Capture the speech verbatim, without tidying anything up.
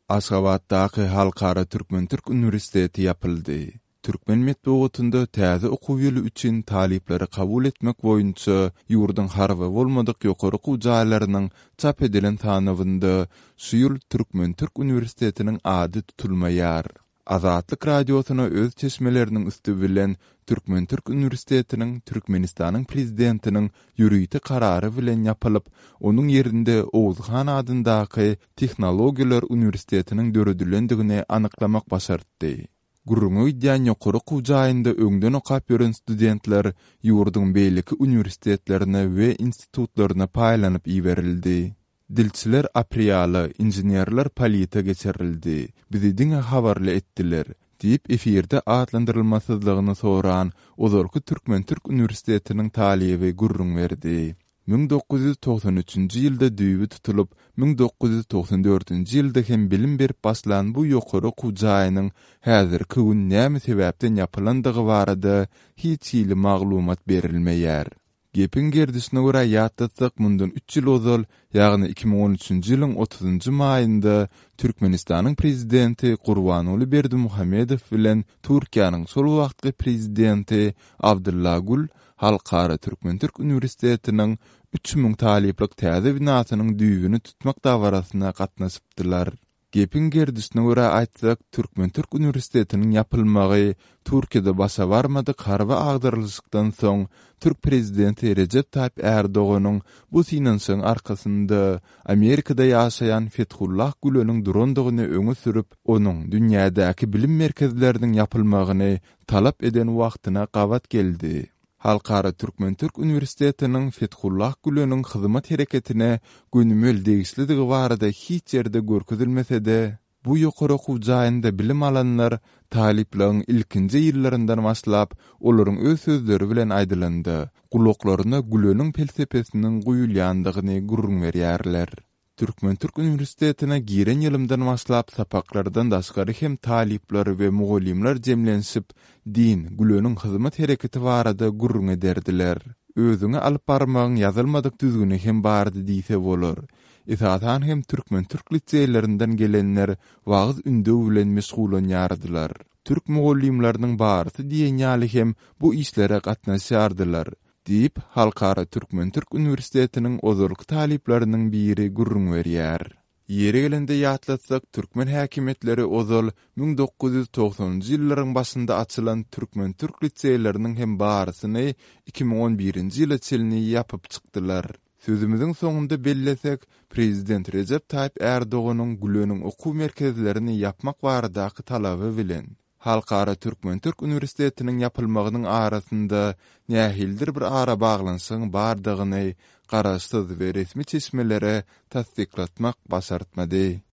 Aşgabatdaky Halkara Türkmen-Türk Üniversiteti yapyldy. Türkmen medeniýetinde täze okuw ýyly üçin talipleri kabul etmek boýunça ýurdun harby bolmadyk ýokary okuw jaýlarynyň çap edilen tanawynda şu ýyl Türkmen-Türk Üniversitetiniň ady tutulmaýar. Azatlyk radiosyna öz çeşmeleriniň üstü bilen Türkmen-Türk Üniversitetiniň Türkmenistanyň prezidentiniň ýürüýti karary bilen ýapylyp, onuň ýerinde Owuzhan adyndaky Tehnologiýalar Üniversitetiniň döredilendигine anyklamak başardy. Gurrungy diýen ýokary okuw jaýynda öňden okap ýören studentler ýurdun beýleki üniversitetlerine we institutlaryna paýlanyp iberildi. Dilçiler apriýaly, inženerler polita geçirildi. Bizi diňe habarly etdiler. Diýip efirde adlandyrylmasyzlygyny soran ozalky Türkmen-Türk Üniversitetiniň talibi gurrun berdi. bin dokuz yüz togsan üçinji ýylda düýbi tutulup, bin dokuz yüz togsan dördünji ýylda hem bilim berip başlan bu ýokary okuw jaýynyň häzirki gün näme sebäpden ýapylandygy barada hiç ýyly maglumat berilmeýär. Gepin gerdisine görä ýatdatsak mundan üç ýyl ozal, ýagny iki bin on üçinji ýylyň otuzynjy maýynda Türkmenistanyň prezidenti Gurbanuly Berdimuhammedow bilen Türkiýanyň şol wagtky prezidenti Abdulla Gül Halkara Türkmen-Türk Üniversitetiniň üç ming taliplik täze binasynyň düýbüni tutmak dawarasyna gatnaşypdylar. Gepin gerdisine görä aýtsak, Türkmen-Türk Üniversitetiniň ýapylmagy Türkiýede başa barmadyk harby agdyrylykdan soň Türk prezidenti Recep Tayyip Erdoğanyň bu sinansyň arkasynda Amerikada ýaşaýan Fethullah Güleniň durandygyny öňe sürüp, onuň dünýädäki bilim merkezleriniň ýapylmagyny talap eden wagtyna gabat geldi. Halkara Türkmen-Türk Üniversitetiniň Fethullah Güleniň hyzymat hereketine gönümel degislidigi barada hiç ýerde görkezilmese-de, bu ýokary okuw jaýynda bilim alanlar talipleriň ilkinji ýyllaryndan başlap olaryň öz sözleri bilen aýdylandy. Gulaklaryna Güleniň felsepesiniň guýulýandygyny gurrun berýärler. Türkmen-Türk Üniversitetine giren ýylymdan başlap sapaklardan daşgary hem talipler we mugallimler jemlensip din, Güleniň hyzymat hereketi barada gurrun ederdiler. Özüňe alyp barmagyň ýazylmadyk düzgüni hem bardy diýse bolar. Esatan hem Türkmen-Türk liseýlerinden gelenler wagys ündü bilen meşgulanýardylar. Türk mugallimleriň barysy diýen ýaly hem bu işlere gatnaşýardylar. Diýip Halkara Türkmen-Türk Üniversitetiniň ozalky talipleriniň biri gurrun berýär. Ýere gelende ýatlatsak, Türkmen häkimetleri ozal bin dokuz yüz togsanjy ýyllaryň başynda açylan Türkmen-Türk liseýleriniň hem barysyny iki bin on birinji ýyla çelini ýapyp çykdylar. Sözümüziň soňunda bellesek, prezident Recep Tayyip Erdoğanyň Güleniň okuw merkezlerini ýapmak baradaky talaby bilen Halkara Türkmen-Türk Üniversitetiniň ýapylmagynyň arasynda nähildir bir ara baglansyň bardygyny garaşsyz we resmi çeşmelere tasdiklatmak başartmady.